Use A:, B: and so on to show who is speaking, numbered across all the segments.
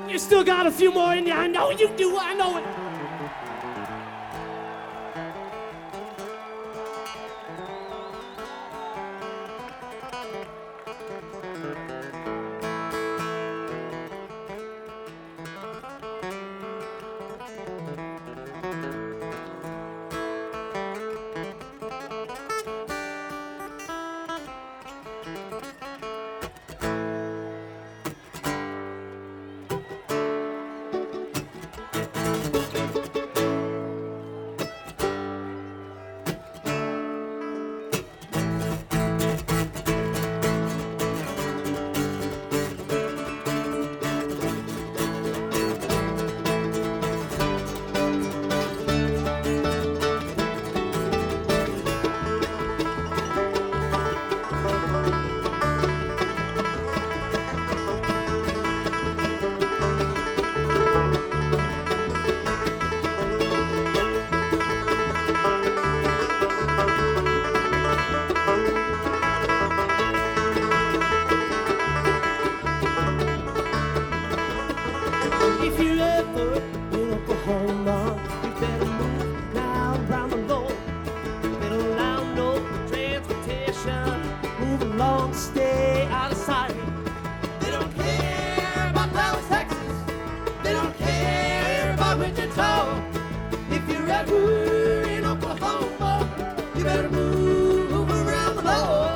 A: You still got a few more in you. I know you do. I know it. If you're ever in Oklahoma, you better move now around the road. They don't allow no transportation. Move along, stay out of sight.
B: They don't care about Dallas, Texas. They don't care about Wichita. If you're ever in Oklahoma, you better move around the globe.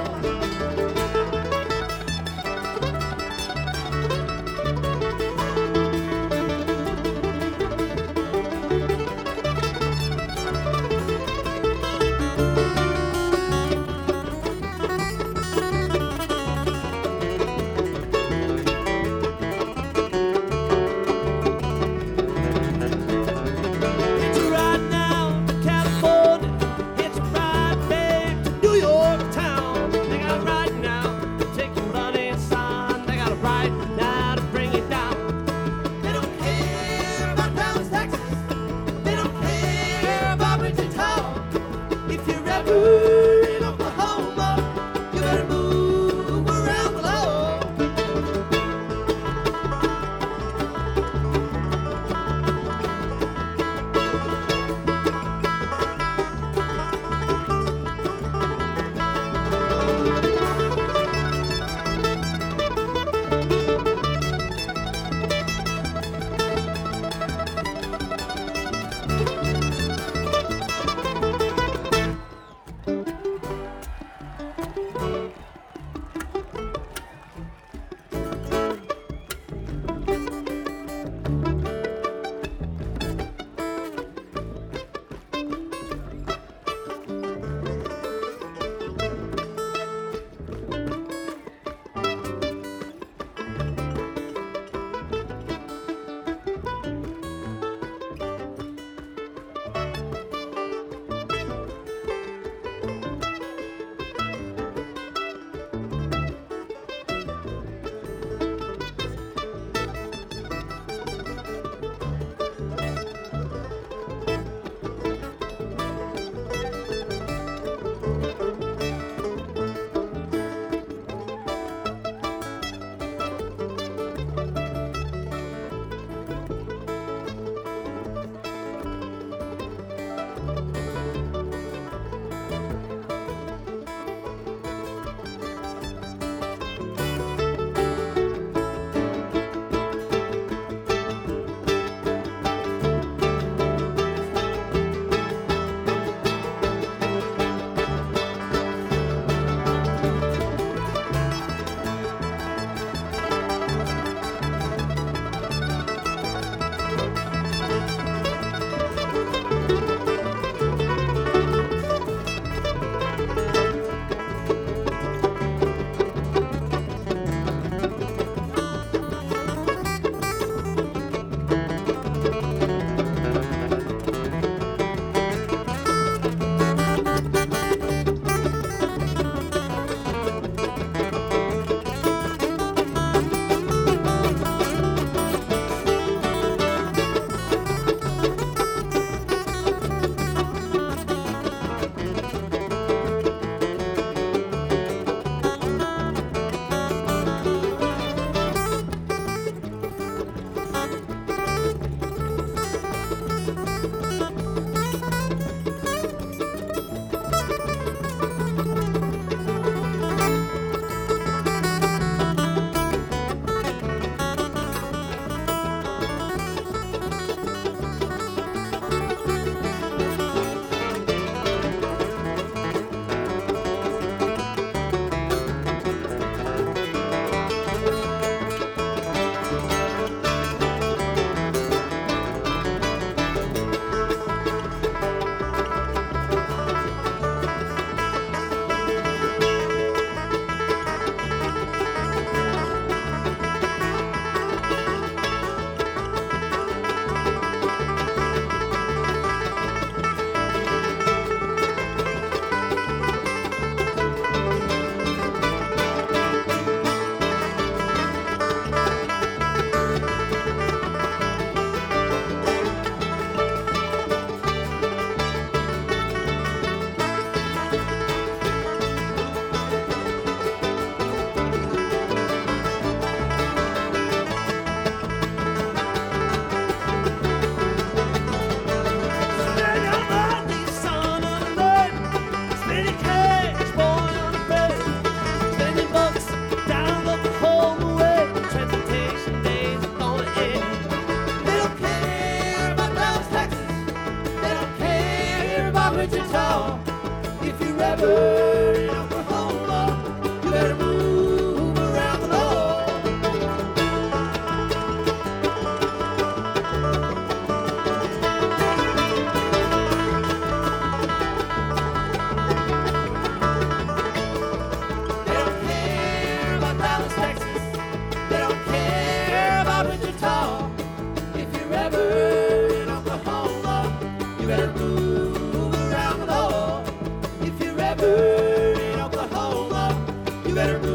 B: you better move around the law. If you're ever in Oklahoma, you better move